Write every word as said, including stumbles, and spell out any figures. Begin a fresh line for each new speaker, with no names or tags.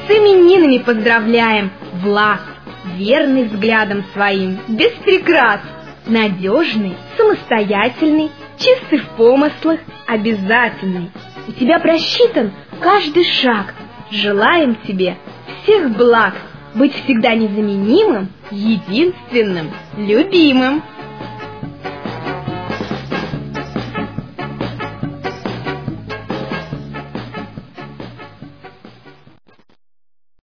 С именинами поздравляем! Влас, верный взглядом своим, без прикрас, надежный, самостоятельный, чистый в помыслах, обязательный. У тебя просчитан каждый шаг. Желаем тебе всех благ, быть всегда незаменимым, единственным, любимым.